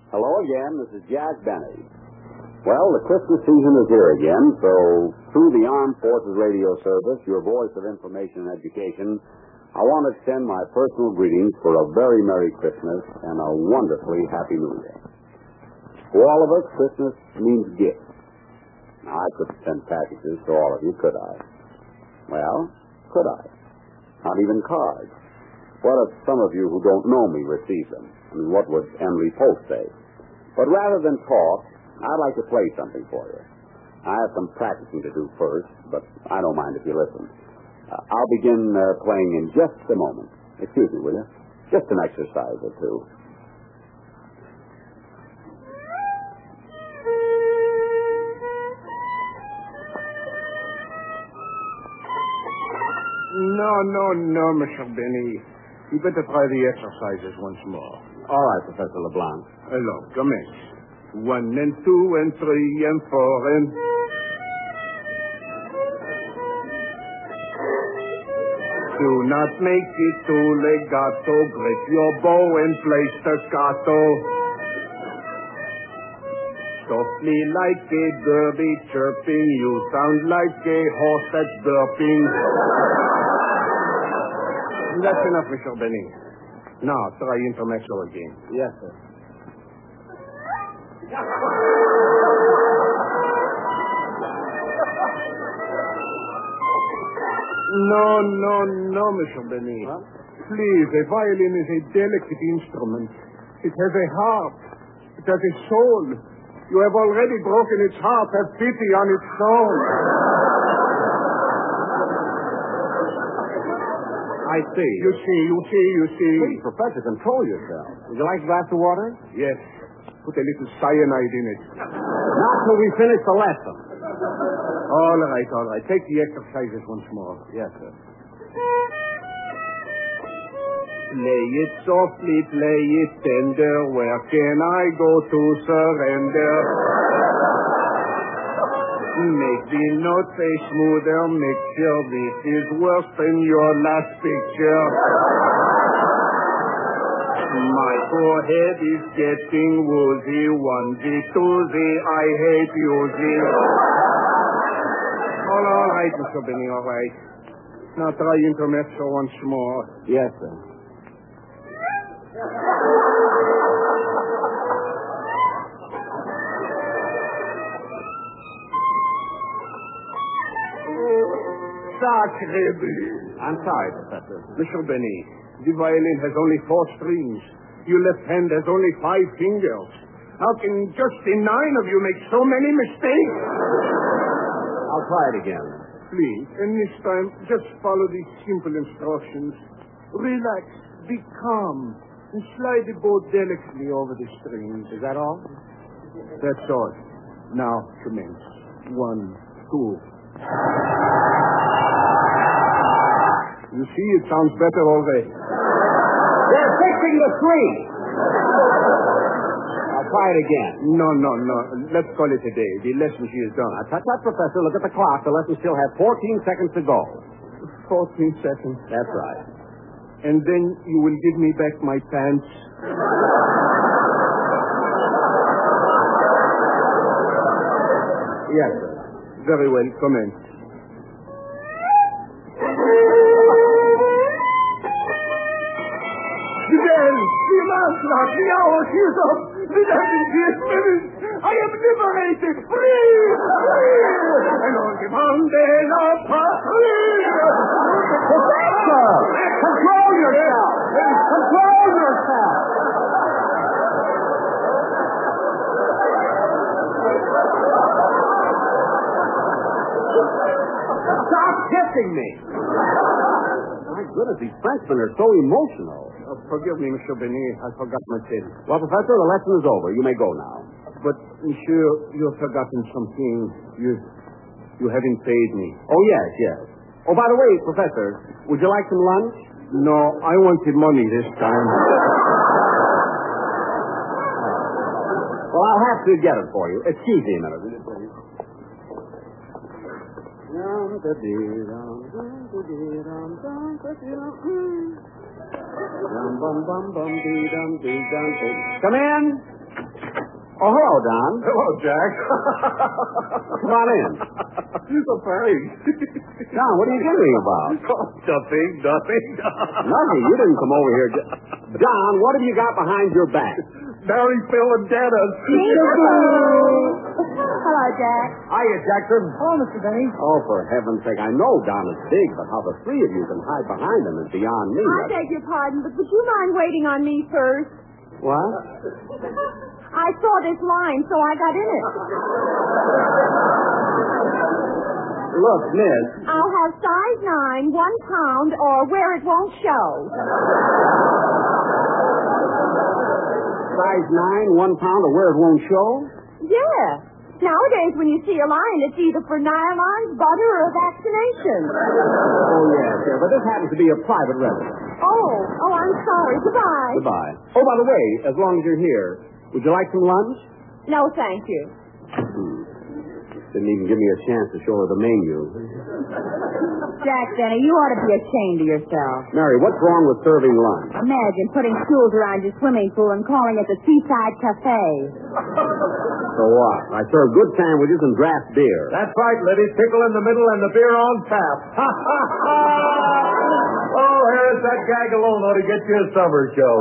Hello again. This is Jack Benny. Well, the Christmas season is here again, so through the Armed Forces Radio Service, your voice of information and education, I want to extend my personal greetings for a very Merry Christmas and a wonderfully Happy New Year. For all of us, Christmas means gifts. Now, I couldn't send packages to all of you, could I? Well, could I? Not even cards. What if some of you who don't know me receive them? I mean, what would Emily Post say? But rather than talk, I'd like to play something for you. I have some practicing to do first, but I don't mind if you listen. I'll begin playing in just a moment. Excuse me, will you? Just an exercise or two. No, Mr. Benny. You better try the exercises once more. All right, Professor LeBlanc. Hello, commence. 1 and 2 and 3 and 4 and... Do not make it too legato. Grip your bow and play staccato. Softly like a derby chirping. You sound like a horse that's burping. That's enough, Mr. Benny. Now, try intermezzo again. Yes, sir. No, Mr. Benny. Huh? Please, a violin is a delicate instrument. It has a heart. It has a soul. You have already broken its heart. Have pity on its soul. I see. You see. Please, Professor, control yourself. Would you like a glass of water? Yes. Put a little cyanide in it. Not till we finish the lesson. All right. Take the exercises once more. Yes, sir. Play it softly, play it tender. Where can I go to surrender? Make the notes a smoother mixture. This is worse than your last picture. My forehead is getting woozy. Onesie, twosie, I hate yousie. All right, Mr. Benny, all right. Now try intermezzo once more. Yes, sir. I'm sorry, Professor. Mr. Benny, the violin has only 4 strings. Your left hand has only 5 fingers. How can just the 9 of you make so many mistakes? I'll try it again. Please, and this time, just follow these simple instructions. Relax, be calm, and slide the bow delicately over the strings. Is that all? That's all. Now, commence. 1, 2. You see, it sounds better already. They're fixing the string. I'll try it again. No. Let's call it a day. The lesson she is done. Tut, Professor. Look at the clock. The lesson still has 14 seconds to go. 14 seconds. That's right. And then you will give me back my pants. Yes, sir. Very well. Commence. The last clock, the hour is up. The dancing spirit. I am liberated, free. And on demand de la patrie. Professor! Control yourself! Control yourself! Stop kissing me! My goodness, these Frenchmen are so emotional. Forgive me, Monsieur Benny. I forgot my sin. Well, Professor, the lesson is over. You may go now. But, Monsieur, you've forgotten something. You haven't paid me. Oh, yes. Oh, by the way, Professor, would you like some lunch? No, I wanted money this time. Well, I'll have to get it for you. Excuse me a minute, will you, please? Come in. Oh, hello, Don. Hello, Jack. Come on in. Thanks. Don, what are you giggling about? Oh, nothing. Nothing. You didn't come over here. Don, what have you got behind your back? Barry, Phil, and Dennis. Hello, Jack. Hiya, Jackson. Hello, Mr. Benny. Oh, for heaven's sake, I know Don is big, but how the three of you can hide behind him is beyond me. I beg your pardon, but would you mind waiting on me first? What? I saw this line, so I got in it. Look, miss. I'll have size 9, 1 pound, or where it won't show. Size 9, 1 pound, or where it won't show? Yeah. Nowadays, when you see a lion, it's either for nylons, butter, or vaccination. Oh, yes, but this happens to be a private residence. Oh, I'm sorry. Goodbye. Goodbye. Oh, by the way, as long as you're here, would you like some lunch? No, thank you. Didn't even give me a chance to show her the menu. Jack Benny, you ought to be ashamed of yourself. Mary, what's wrong with serving lunch? Imagine putting stools around your swimming pool and calling it the Seaside Cafe. So what? I serve good sandwiches and draft beer. That's right, Liddy. Pickle in the middle and the beer on tap. Oh, here's that gag alone ought to get you a summer show.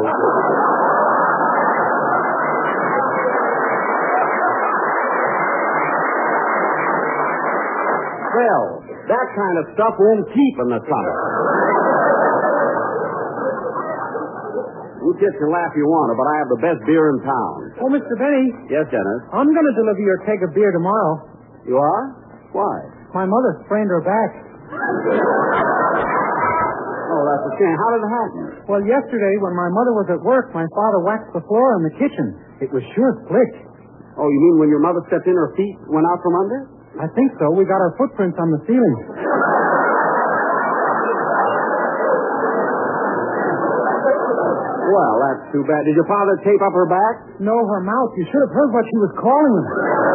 Well, that kind of stuff won't keep in the summer. You kids can laugh if you want to, but I have the best beer in town. Oh, Mr. Benny, Yes, Dennis? I'm going to deliver your keg of beer tomorrow. You are? Why? My mother sprained her back. Oh, that's a shame. How did it happen? Well, yesterday, when my mother was at work, my father waxed the floor in the kitchen. It was sure slick. Oh, you mean when your mother stepped in, her feet went out from under? I think so. We got our footprints on the ceiling. Well, that's too bad. Did your father tape up her back? No, her mouth. You should have heard what she was calling him.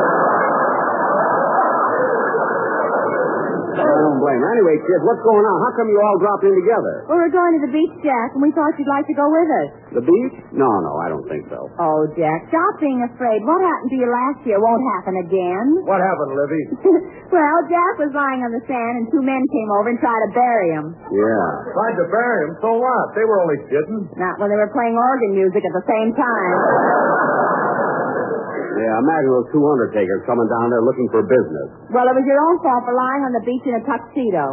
I don't blame her. Anyway, kids, what's going on? How come you all dropped in together? Well, we're going to the beach, Jack, and we thought you'd like to go with us. The beach? No, I don't think so. Oh, Jack, stop being afraid. What happened to you last year won't happen again. What happened, Livy? Well, Jack was lying on the sand, and 2 men came over and tried to bury him. Yeah. Tried to bury him, so what? They were only kidding. Not when they were playing organ music at the same time. Yeah, imagine those 2 undertakers coming down there looking for business. Well, it was your own fault for lying on the beach in a tuxedo.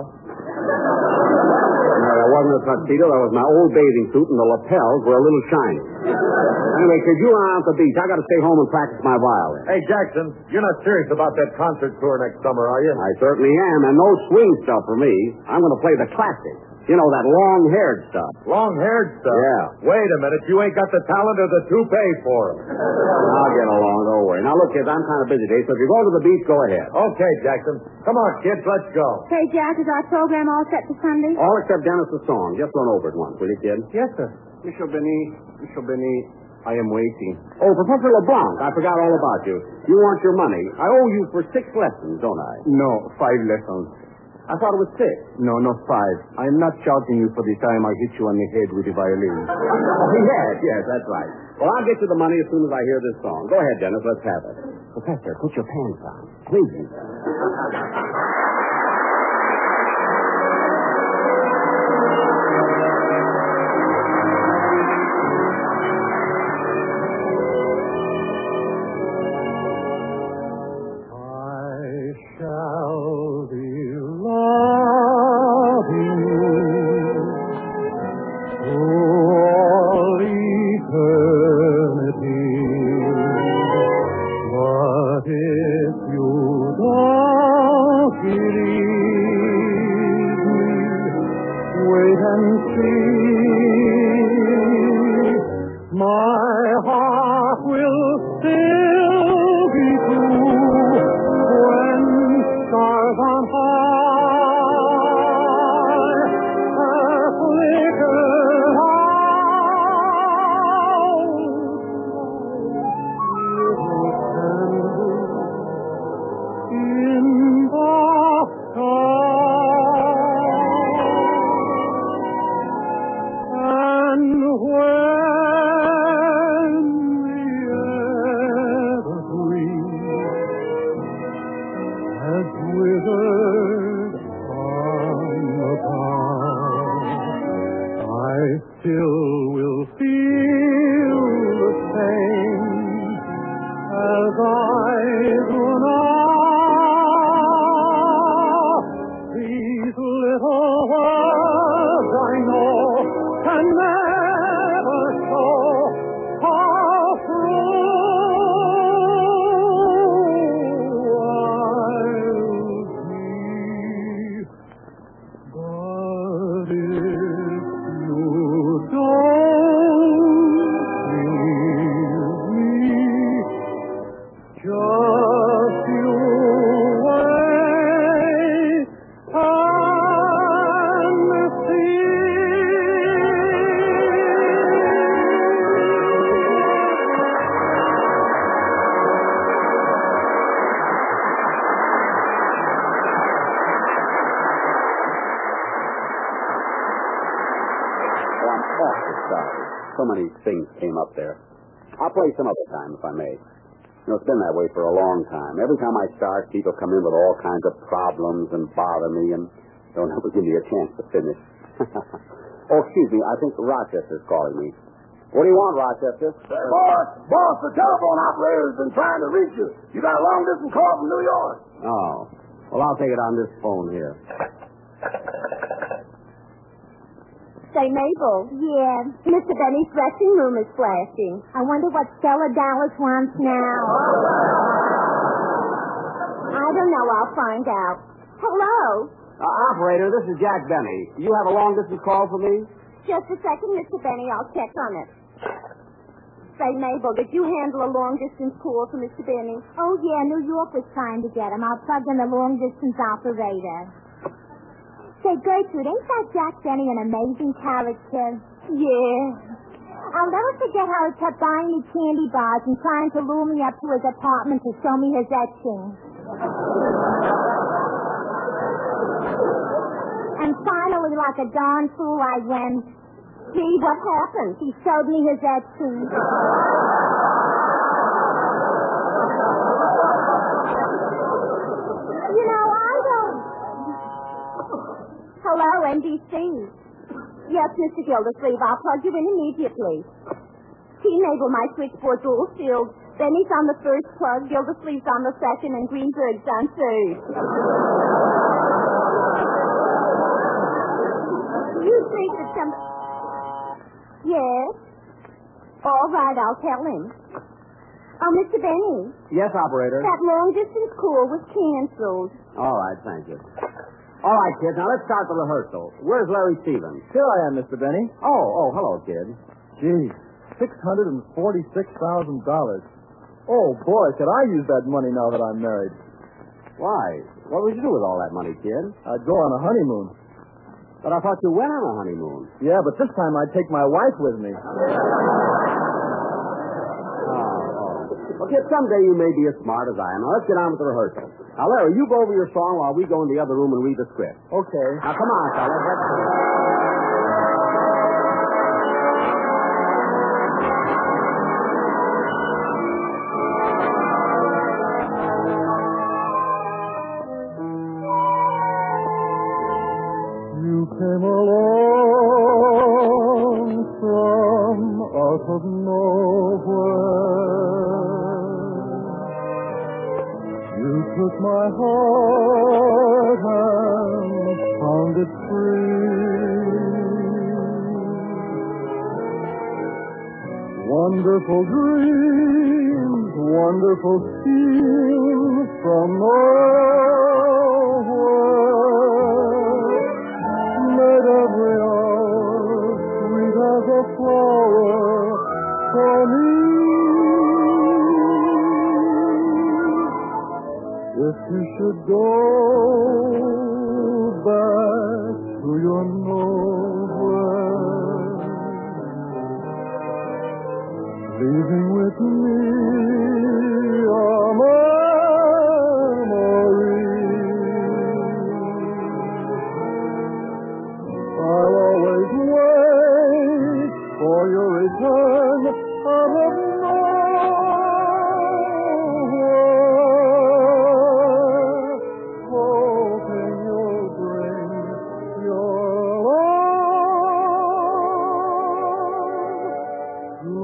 No, that wasn't a tuxedo. That was my old bathing suit, and the lapels were a little shiny. Anyway, kids, you run out the beach. I got to stay home and practice my violin. Hey, Jackson, you're not serious about that concert tour next summer, are you? I certainly am, and no swing stuff for me. I'm going to play the classics. You know, that long-haired stuff. Long-haired stuff? Yeah. Wait a minute. You ain't got the talent or the toupee for it. I'll get along. Don't worry. Now, look, kids, I'm kind of busy today, so if you're going to the beach, go ahead. Okay, Jackson. Come on, kids. Let's go. Hey, Jack, is our program all set for Sunday? All except Dennis' song. Just run over it once, will you, kid? Yes, sir. Mr. Benny, I am waiting. Oh, Professor LeBlanc, I forgot all about you. You want your money. I owe you for 6 lessons, don't I? No, 5 lessons. I thought it was 6. No, not 5. I'm not charging you for the time I hit you on the head with the violin. Oh, yes, that's right. Well, I'll get you the money as soon as I hear this song. Go ahead, Dennis, let's have it. Professor, put your pants on. Please. many things came up there. I'll play some other time, if I may. It's been that way for a long time. Every time I start, people come in with all kinds of problems and bother me and don't ever give me a chance to finish. Oh, excuse me. I think Rochester's calling me. What do you want, Rochester? Boss, the telephone operator's been trying to reach you. You got a long-distance call from New York. Oh. Well, I'll take it on this phone here. Say, Mabel. Yeah. Mr. Benny's dressing room is flashing. I wonder what Stella Dallas wants now. I don't know. I'll find out. Hello? Operator, this is Jack Benny. You have a long-distance call for me? Just a second, Mr. Benny. I'll check on it. Say, Mabel, did you handle a long-distance call for Mr. Benny? Oh, yeah. New York was trying to get him. I'll plug in the long-distance operator. Say, Gertrude, ain't that Jack Benny an amazing character? Yeah. I'll never forget how he kept buying me candy bars and trying to lure me up to his apartment to show me his etching. And finally, like a darn fool, I went. Gee, what happened? He showed me his etching. You know, I don't... Hello, NBC. Yes, Mr. Gildersleeve, I'll plug you in immediately. See, Mabel, my switchboard's all filled. Benny's on the first plug, Gildersleeve's on the second, and Greenberg's on third. You think that some... Yes? All right, I'll tell him. Oh, Mr. Benny. Yes, operator. That long-distance call was canceled. All right, thank you. All right, kids, now let's start the rehearsal. Where's Larry Stevens? Here I am, Mr. Benny. Oh, hello, kid. Gee, $646,000. Oh, boy, could I use that money now that I'm married. Why? What would you do with all that money, kid? I'd go on a honeymoon. But I thought you went on a honeymoon. Yeah, but this time I'd take my wife with me. Well, kid, someday you may be as smart as I am. Now, let's get on with the rehearsal. Now, Larry, you go over your song while we go in the other room and read the script. Okay. Now, come on, fellas. Let's go. You came along from out of nowhere. You took my heart and found it free. Wonderful dreams, wonderful schemes from nowhere. Made every hour sweet as a flower for me. If you should go back to your nowhere, leaving with me a memory, I'll always wait for your return out of nowhere, hoping you'll bring your love to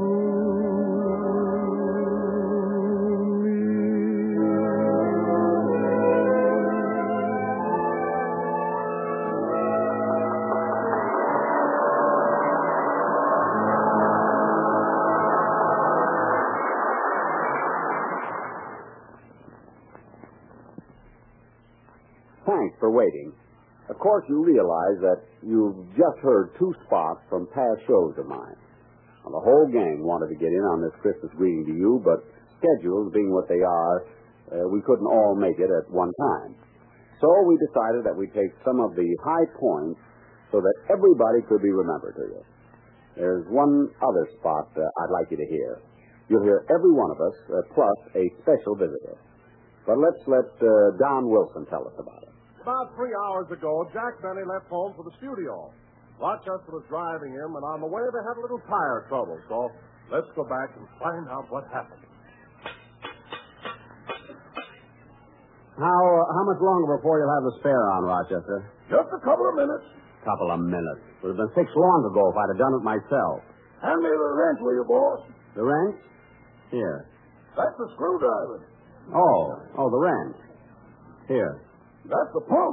me. Thanks for waiting. Of course, you realize that you've just heard two spots from past shows of mine. Now, the whole gang wanted to get in on this Christmas greeting to you, but schedules being what they are, we couldn't all make it at one time. So we decided that we'd take some of the high points so that everybody could be remembered to you. There's one other spot I'd like you to hear. You'll hear every one of us, plus a special visitor. But let's let Don Wilson tell us about it. About 3 hours ago, Jack Benny left home for the studio. Rochester was driving him, and on the way they had a little tire trouble. So let's go back and find out what happened. How much longer before you'll have the spare on, Rochester? Just a couple of minutes. Couple of minutes. Would have been fixed long ago if I'd have done it myself. Hand me the wrench, will you, boss? The wrench? Here. That's the screwdriver. Oh, the wrench. Here. That's the pump.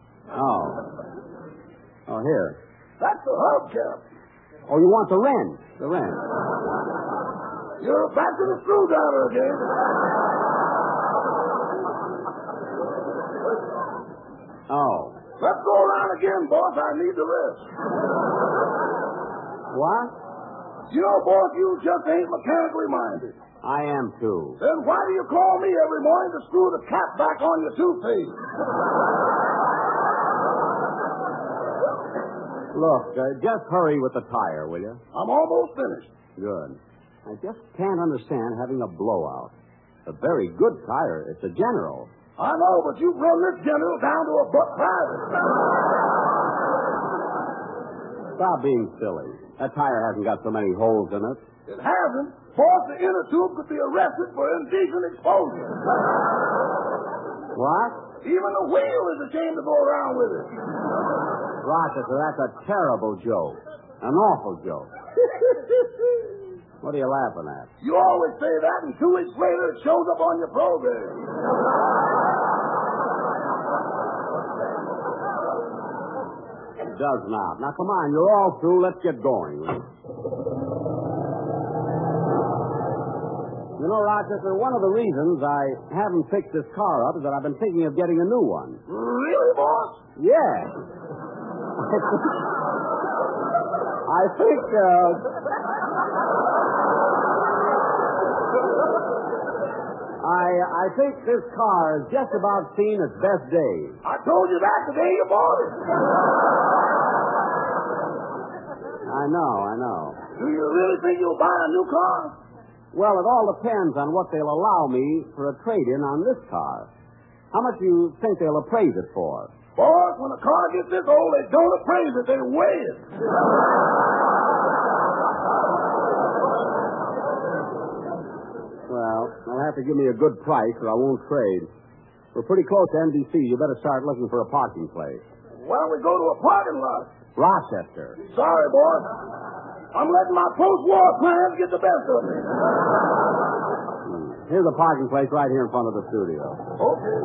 Oh, here. That's the hubcap. Oh, you want the wrench? The wrench. You're back to the screwdriver again. Oh. Let's go around again, boss. I need the rest. What? You know, boss, you just ain't mechanically minded. I am, too. Then why do you call me every morning to screw the cap back on your toothpaste? Look, just hurry with the tire, will you? I'm almost finished. Good. I just can't understand having a blowout. A very good tire. It's a General. I know, but you've run this General down to a buck private. Stop being silly. That tire hasn't got so many holes in it. It hasn't. Boss, the inner tube could be arrested for indecent exposure. What? Even the wheel is ashamed to go around with it. Rochester, that's a terrible joke. An awful joke. What are you laughing at? You always say that, and 2 weeks later it shows up on your program. It does not. Now, come on, you're all through. Let's get going. You know, Rochester, one of the reasons I haven't fixed this car up is that I've been thinking of getting a new one. Really, boss? Yes. I think, I think this car has just about seen its best days. I told you that the day you bought it. I know. Do you really think you'll buy a new car? Well, it all depends on what they'll allow me for a trade-in on this car. How much do you think they'll appraise it for? Boss, when a car gets this old, they don't appraise it, they weigh it. Well, they'll have to give me a good price or I won't trade. We're pretty close to NBC. You better start looking for a parking place. Why don't we go to a parking lot? Rochester. Sorry, boss. I'm letting my post-war plans get the best of me. Here's a parking place right here in front of the studio. Okay.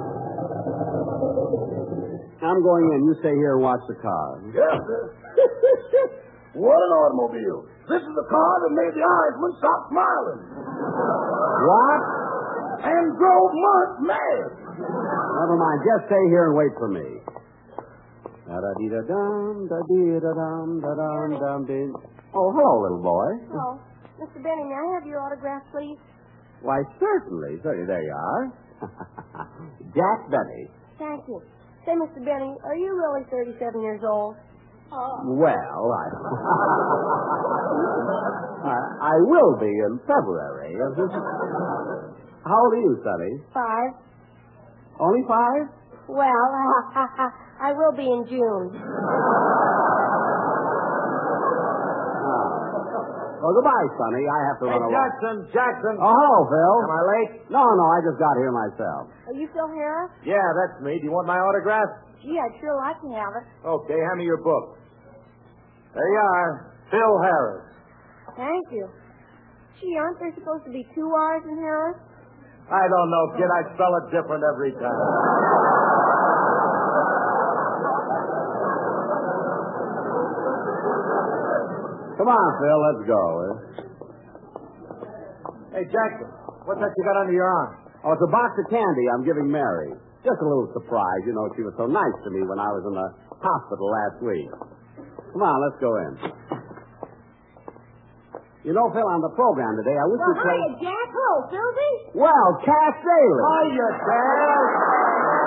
I'm going in. You stay here and watch the car. Yes, sir. What an automobile. This is the car that made the Irishman stop smiling. What? And drove Munt mad. Never mind. Just stay here and wait for me. Da-da-dee-da-dum, da-dee-da-dum, da-dum, dum-dee. Oh, hello, little boy. Oh, Mr. Benny, may I have your autograph, please? Why, certainly. There you are. Jack Benny. Thank you. Say, Mr. Benny, are you really 37 years old? Well, I will be in February. How old are you, Sonny? 5. Only 5? Well, I will be in June. Well, goodbye, Sonny. I have to run away. Jackson. Oh, hello, Phil. Am I late? No, I just got here myself. Are you Phil Harris? Yeah, that's me. Do you want my autograph? Gee, I'd sure like to have it. Okay, hand me your book. There you are. Phil Harris. Thank you. Gee, aren't there supposed to be 2 R's in Harris? I don't know, kid. I spell it different every time. Come on, Phil. Let's go. Hey, Jackson, what's that you got under your arm? Oh, it's a box of candy I'm giving Mary. Just a little surprise. You know, she was so nice to me when I was in the hospital last week. Come on, let's go in. You know, Phil, on the program today, I wish Well, you'd play... hiya, Jack. Hello, Philby. Well, Cass Daly. Hiya, Cass.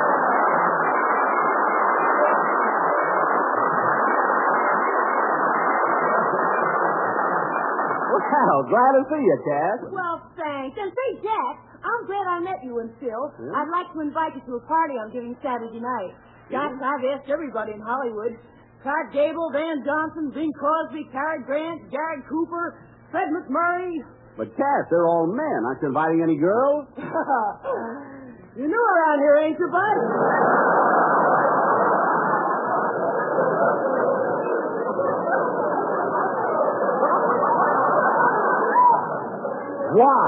Well, glad to see you, Cass. Well, thanks. And say, Jack, I'm glad I met you and Phil. Yeah? I'd like to invite you to a party I'm giving Saturday night. Gosh, I've asked everybody in Hollywood. Clark Gable, Van Johnson, Bing Crosby, Cary Grant, Gary Cooper, Fred McMurray. But, Cass, they're all men. Aren't you inviting any girls? You new around here, ain't you, bud? Why?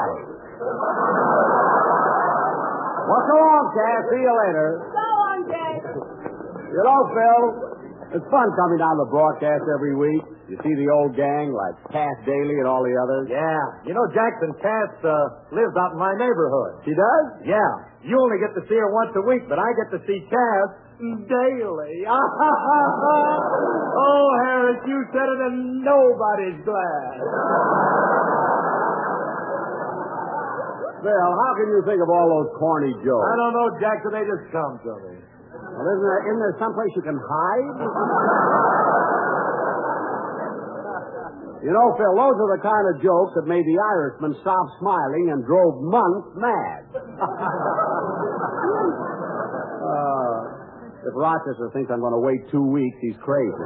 Well, so long, Cass. See you later. So long, Jack. You know, Phil, it's fun coming down the broadcast every week. You see the old gang like Cass Daly and all the others. Yeah. You know, Jackson Cass lives out in my neighborhood. She does? Yeah. You only get to see her once a week, but I get to see Cass daily. Oh, Harris, you said it and nobody's glad. Phil, how can you think of all those corny jokes? I don't know, Jackson. They just come to me. Well, isn't there someplace you can hide? You know, Phil, those are the kind of jokes that made the Irishman stop smiling and drove months mad. If Rochester thinks I'm going to wait 2 weeks, he's crazy.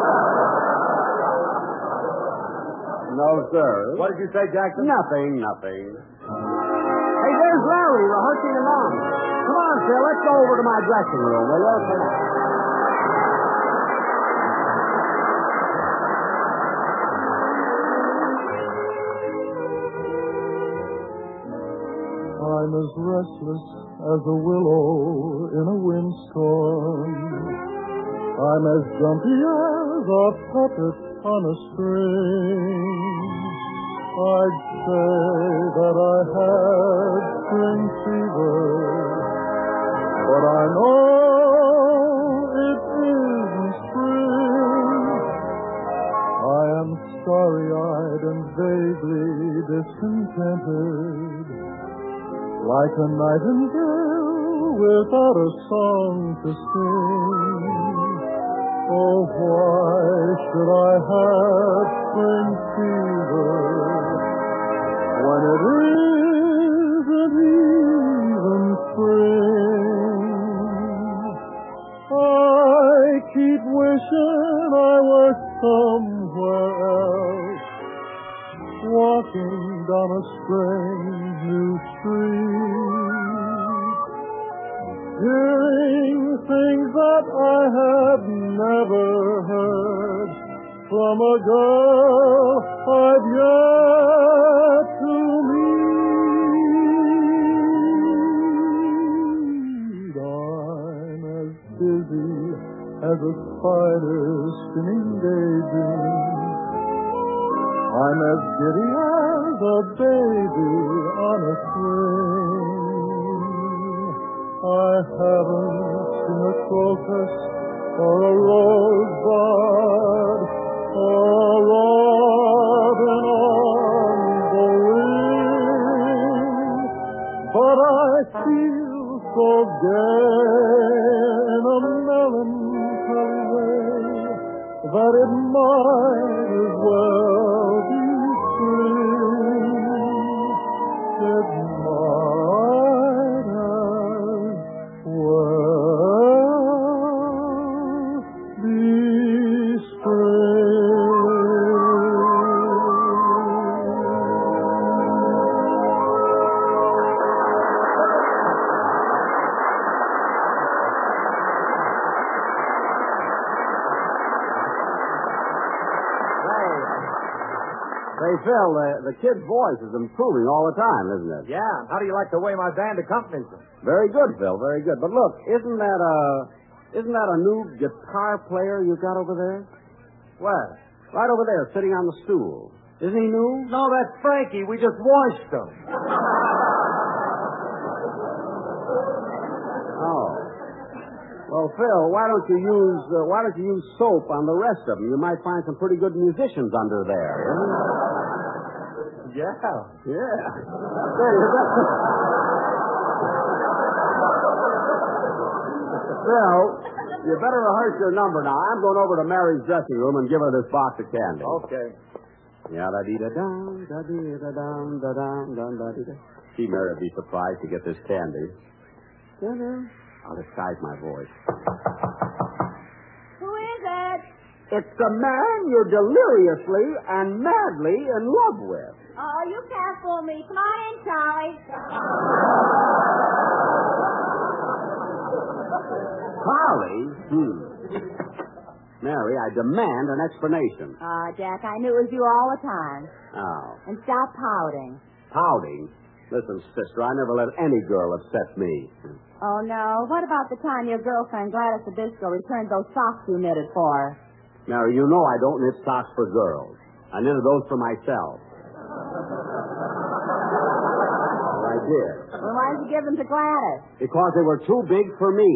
No, sir. What did you say, Jackson? Nothing. Hey, there's Larry rehearsing along. Come on, Phil, let's go over to my dressing room, will you? I'm as restless as a willow in a windstorm. I'm as jumpy as a puppet on a string. I'd say that I had spring fever, but I know it isn't spring. I am starry-eyed and vaguely discontented, like a nightingale without a song to sing. Oh, why should I have spring fever when it isn't even spring? I keep wishing I were somewhere else, walking down a strange new street, hearing things that I have never heard from a girl I've yet to meet. I'm as busy as a spider spinning daydreams. I'm as giddy as a baby on a swing. I haven't seen a crocus or a rosebud or a robin on the wing, but I feel so gay in a melancholy way that it might as well be spring. It might as well be spring. Say, Phil, the kid's voice is improving all the time, isn't it? Yeah. How do you like the way my band accompanies them? Very good, Phil, very good. But look, isn't that a new guitar player you got over there? Where? Right over there, sitting on the stool. Isn't he new? No, that's Frankie. We just washed him. Oh. Well, Phil, why don't you use soap on the rest of them? You might find some pretty good musicians under there. Yeah. Yeah. There you go. Phil, you better rehearse your number now. I'm going over to Mary's dressing room and give her this box of candy. Okay. Ya-da-dee-da-dum, da-dee-da-dum, da-dum, da-dee-da. She, Mary, would be surprised to get this candy. Da-da. I'll disguise my voice. Who is it? It's the man you're deliriously and madly in love with. Oh, you can't fool me. Come on in, Charlie. Charlie? Mary, I demand an explanation. Jack, I knew it was you all the time. Oh. And stop pouting. Pouting? Listen, sister, I never let any girl upset me. Oh, no. What about the time your girlfriend, Gladys Abisco, returned those socks you knitted for her? Mary, you know I don't knit socks for girls. I knitted those for myself. Well, I did. Well, why did you give them to Gladys? Because they were too big for me.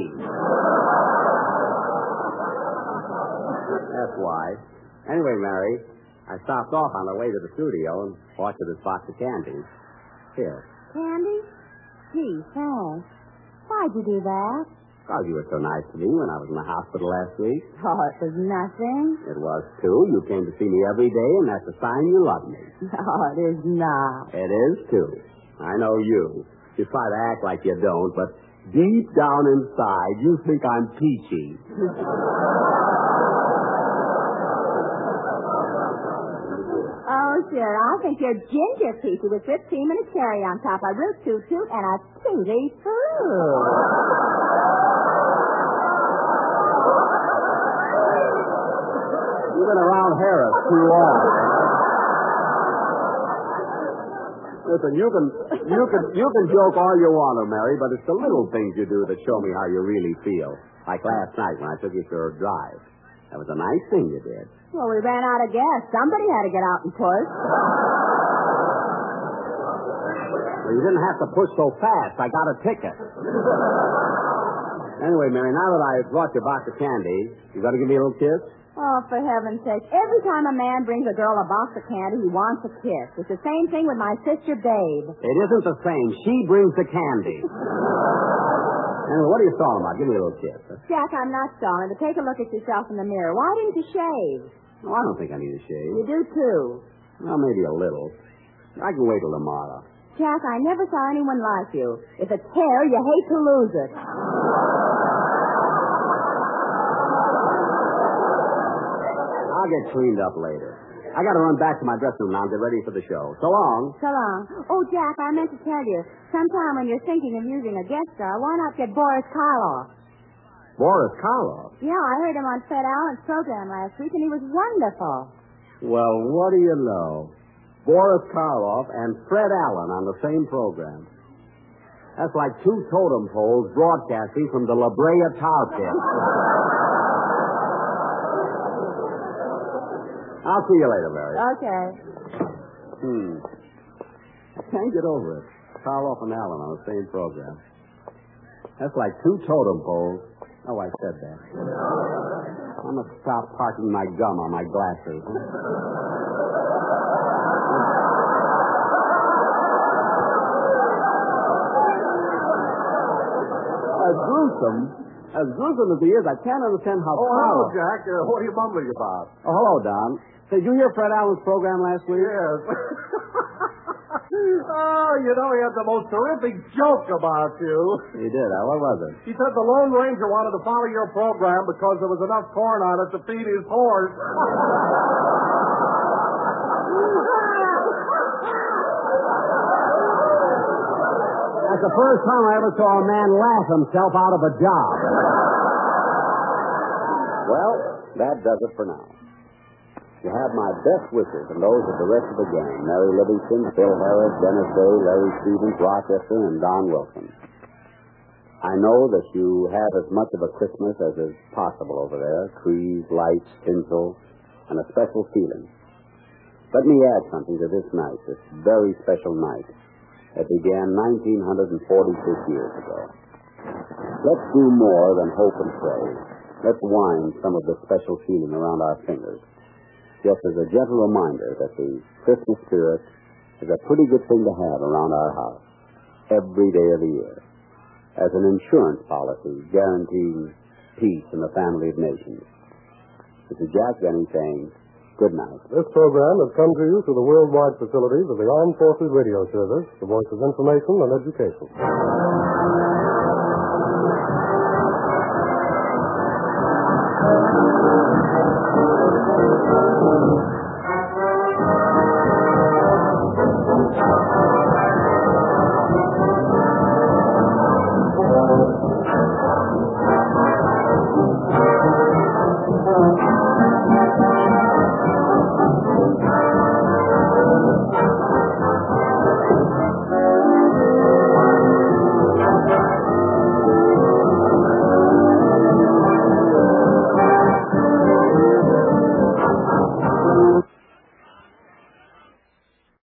That's why. Anyway, Mary, I stopped off on the way to the studio and bought you this box of candies. Here. Candy? Gee, thanks. Why'd you do that? Because you were so nice to me when I was in the hospital last week. Oh, it was nothing. It was, too. You came to see me every day, and that's a sign you love me. No, it is not. It is, too. I know you. You try to act like you don't, but deep down inside, you think I'm peachy. Oh, sure. I think you're ginger peachy with whipped cream and a cherry on top, a root toot and a tutti fruit. You've been around Harris too long. Listen, you can joke all you want to, Mary, but it's the little things you do that show me how you really feel. Like last night when I took you for a drive. That was a nice thing you did. Well, we ran out of gas. Somebody had to get out and push. Well, you didn't have to push so fast. I got a ticket. Anyway, Mary, now that I brought you a box of candy, you got to give me a little kiss? Oh, for heaven's sake. Every time a man brings a girl a box of candy, he wants a kiss. It's the same thing with my sister, Babe. It isn't the same. She brings the candy. Anyway, what are you stalling about? Give me a little kiss. Huh? Jack, I'm not stalling, but take a look at yourself in the mirror. Why didn't you shave? Oh, I don't think I need a shave. You do, too. Well, maybe a little. I can wait till tomorrow. Jack, I never saw anyone like you. If it's hair, you hate to lose it. I'll get cleaned up later. I got to run back to my dressing room now and get ready for the show. So long. So long. Oh, Jack, I meant to tell you, sometime when you're thinking of using a guest star, why not get Boris Karloff? Boris Karloff? Yeah, I heard him on Fred Allen's program last week, and he was wonderful. Well, what do you know? Boris Karloff and Fred Allen on the same program. That's like two totem poles broadcasting from the La Brea Tar Pit. I'll see you later, Mary. Okay. I can't get over it. Karloff and Allen on the same program. That's like two totem poles. Oh, I said that. I must stop parking my gum on my glasses. As gruesome as he is, I can't understand how... Oh, hello, Jack. What are you mumbling about? Oh, hello, Don. Did you hear Fred Allen's program last week? Yes. Oh, you know, he had the most terrific joke about you. He did, huh? What was it? He said the Lone Ranger wanted to follow your program because there was enough corn on it to feed his horse. That's the first time I ever saw a man laugh himself out of a job. Well, that does it for now. You have my best wishes and those of the rest of the gang. Mary Livingston, Phil Harris, Dennis Day, Larry Stevens, Rochester, and Don Wilson. I know that you have as much of a Christmas as is possible over there. Trees, lights, tinsel, and a special feeling. Let me add something to this night, this very special night. It began 1946 years ago. Let's do more than hope and pray. Let's wind some of the special feeling around our fingers. Just as a gentle reminder that the Christmas spirit is a pretty good thing to have around our house every day of the year. As an insurance policy guaranteeing peace in the family of nations. This is Jack Benny saying good night. This program has come to you through the worldwide facilities of the Armed Forces Radio Service, the voice of information and education.